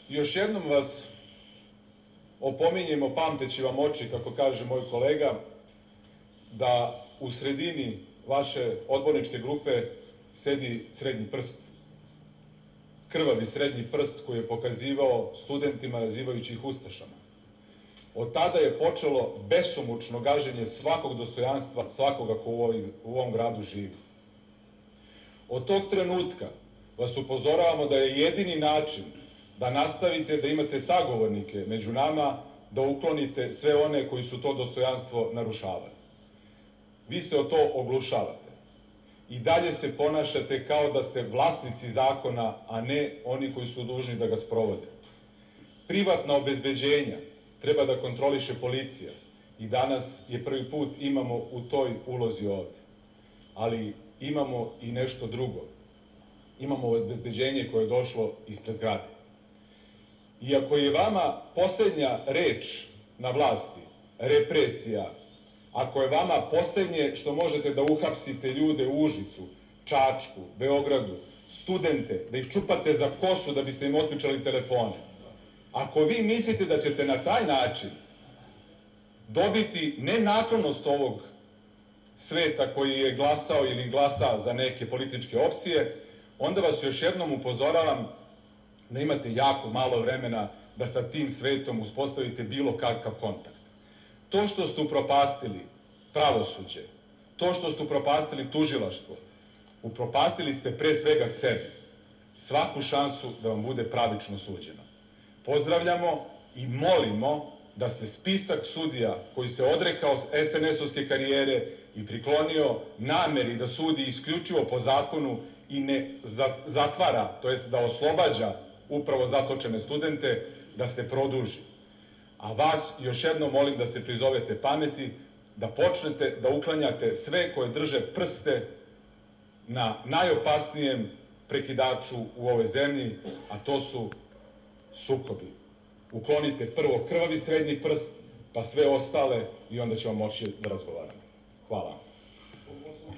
još jednom vas opominjemo, pamteći vam oči, kako kaže moj kolega, da u sredini vaše odborničke grupe sedi srednji prst. Krvavi srednji prst koji je pokazivao studentima nazivajući ih ustašama. Od tada je počelo besomučno gaženje svakog dostojanstva svakoga ko u ovom gradu živi. Od tog trenutka vas upozoravamo da je jedini način da nastavite da imate sagovornike među nama, da uklonite sve one koji su to dostojanstvo narušavali. Vi se o to oglušavate. I dalje se ponašate kao da ste vlasnici zakona, a ne oni koji su dužni da ga sprovode. Privatna obezbeđenja treba da kontroliše policija i danas je prvi put imamo u toj ulozi ovde. Ali imamo i nešto drugo. Imamo obezbeđenje koje je došlo ispred zgrade. Iako je vama poslednja reč na vlasti represija, ako je vama poslednje što možete da uhapsite ljude u Užicu, Čačku, Beogradu, studente, da ih čupate za kosu da biste im otključali telefone, ako vi mislite da ćete na taj način dobiti nenaklonost ovog sveta koji je glasao ili glasa za neke političke opcije, onda vas još jednom upozoravam da imate jako malo vremena da sa tim svetom uspostavite bilo kakav kontakt. To što ste upropastili pravosuđe, to što ste upropastili tužilaštvo, upropastili ste pre svega sebe, svaku šansu da vam bude pravično suđeno. Pozdravljamo i molimo da se spisak sudija koji se odrekao SNS-ovske karijere i priklonio nameri da sudi isključivo po zakonu i ne zatvara, to jest da oslobađa upravo zatočene studente, da se produži. A vas još jednom molim da se prizovete pameti, da počnete da uklanjate sve koje drže prste na najopasnijem prekidaču u ovoj zemlji, a to su sukobi. Uklonite prvo krvavi srednji prst, pa sve ostale i onda ćemo moći da razgovaramo. Hvala.